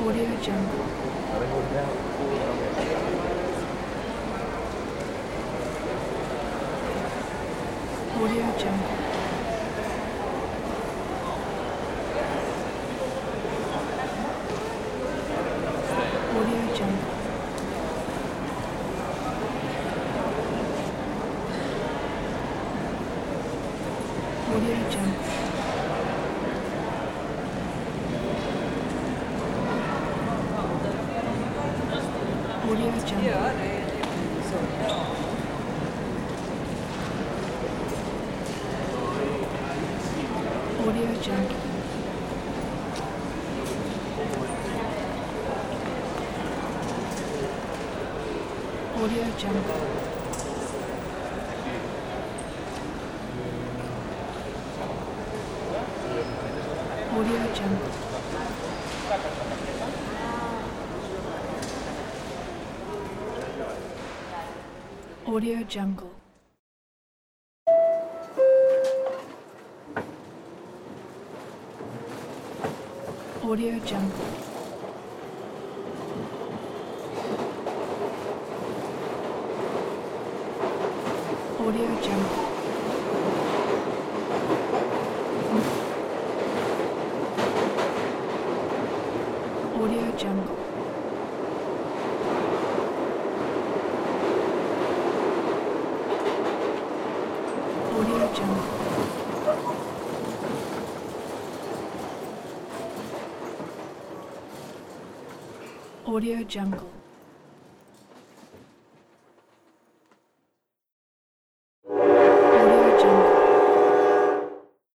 Audio Jungle. Audio Jungle. Audio Jungle. Audio Jungle. Audio Jungle. Audio Jungle. Audio Jungle. Audio Jungle. Audio Jungle. Audio Jungle. Audio Jungle. Audio Jungle. Audio Jungle. Audio Jungle.